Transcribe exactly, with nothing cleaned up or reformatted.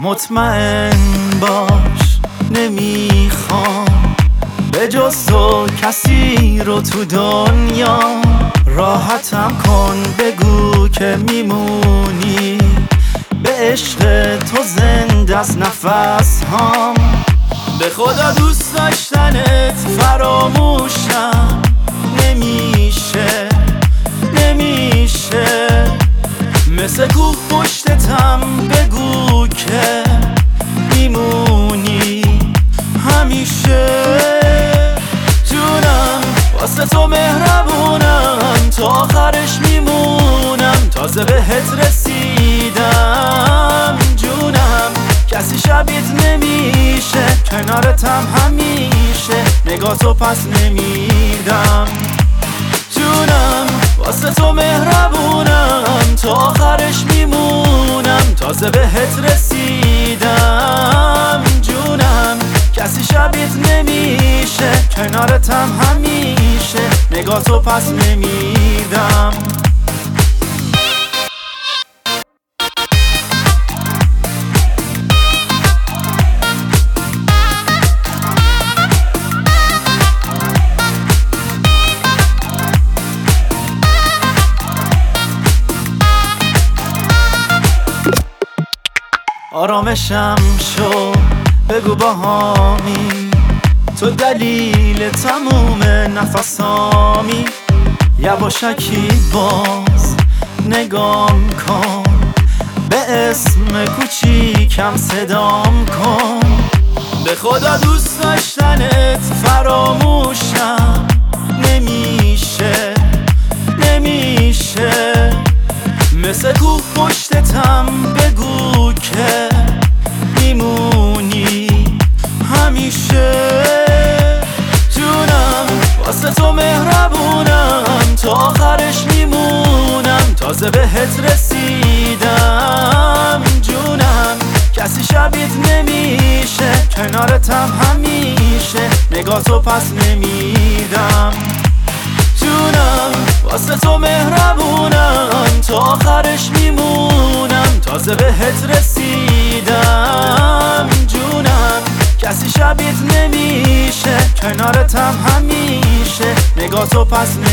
مطمئن باش نمیخوام به جز تو کسی رو تو دنیا. راحتم کن بگو که میمونی، به عشق تو زنده از نفس هام. به خدا دوست داشتنت فراموشم نمیشه نمیشه. مثل کوه پشتتم بگو که میمونی همیشه. جونم واسه تو مهربونم، تا آخرش میمونم. تازه بهت رسیدم جونم، کسی شبیت نمیشه. کنارتم همیشه، نگاه تو پس نمیدم. جونم واسه تو مهربونم، تا آخرش میمونم. تازه بهت رسیدم جونم، کسی شبیت نمیشه. کنارتم همیشه، نگاه تو پس نمیدم. آرامشم شو بگو باهامی، تو دلیل تموم نفسامی. یواشکی باز نگام کن، به اسم کوچیکم صدام کن. به خدا دوست داشتنت فراموشم نمیشه نمیشه. مثل کوه پشتتم بگو که میمونی همیشه. جونم واسه تو مهربونم، تا آخرش میمونم. تازه بهت رسیدم جونم، کسی شبیت نمیشه. کنارتم همیشه، نگاه تو پس نمیدم. جونم واسه تو مهربونم، تا آخرش میمونم. تازه بهت رسیدم جونم، کسی شبیت نمیشه. کنارتم همیشه، نگاه تو پس نمیدم.